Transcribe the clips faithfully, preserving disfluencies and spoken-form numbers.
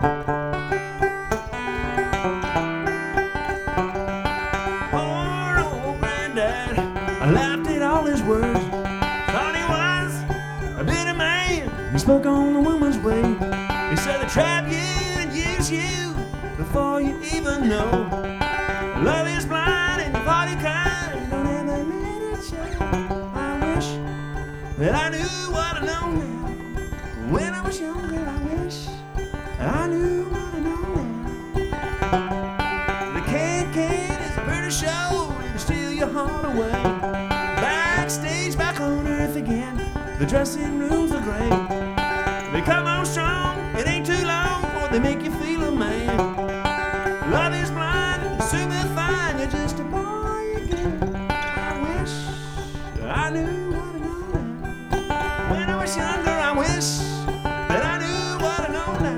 Poor old granddad, I laughed at all his words. Thought he was a bitter man. He spoke on the woman's way. He said they trap you and use you before you even know. Love is blind and you thought he kind. Don't ever let it show. I wish that I knew what I know now. When I was younger, I wish I knew what I know now. The can-can is a pretty show. It'll steal your heart away. Backstage, back on earth again. The dressing rooms are great. They come on strong. It ain't too long before they make you feel a man. Love is blind and soon they'll find you're just a boy again. I wish I knew what I know now. When I was younger, I wish that I knew what I know now.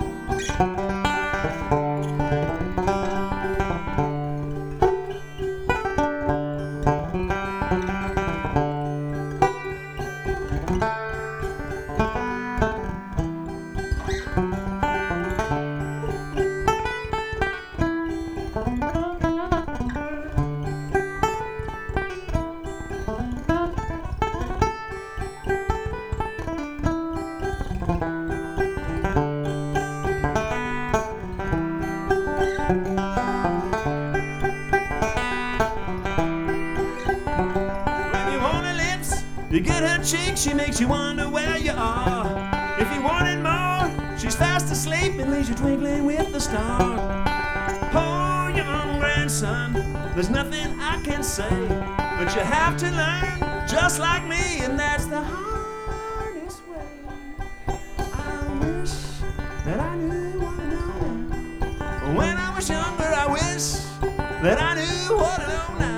You get her cheek, she makes you wonder where you are. If you wanted more, she's fast asleep and leaves you twinkling with the star. Poor young grandson, there's nothing I can say, but you have to learn just like me, and that's the hardest way. I wish that I knew what I know now. When I was younger, I wish that I knew what I know now.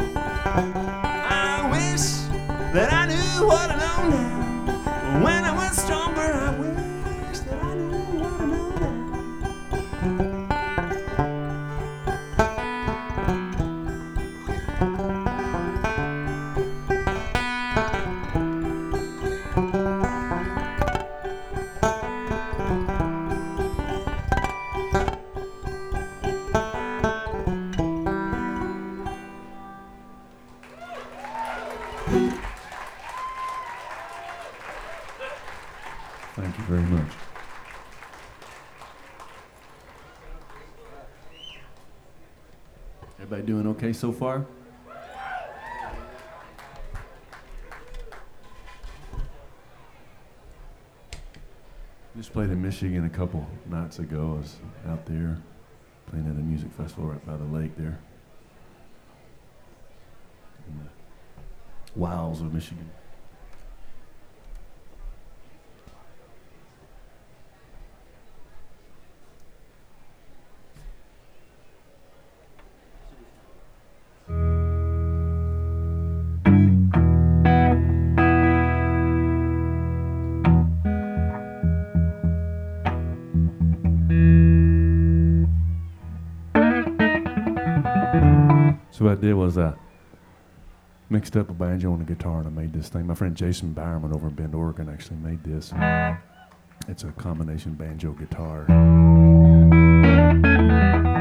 That I knew what I know now. When I was stronger, I wish that I knew what I know now. Thank you very much. Everybody doing okay so far? Just played in Michigan a couple nights ago. I was out there playing at a music festival right by the lake there. In the wilds of Michigan. So what I did was I mixed up a banjo and a guitar and I made this thing. My friend Jason Bowerman over in Bend, Oregon actually made this. It's a combination banjo guitar.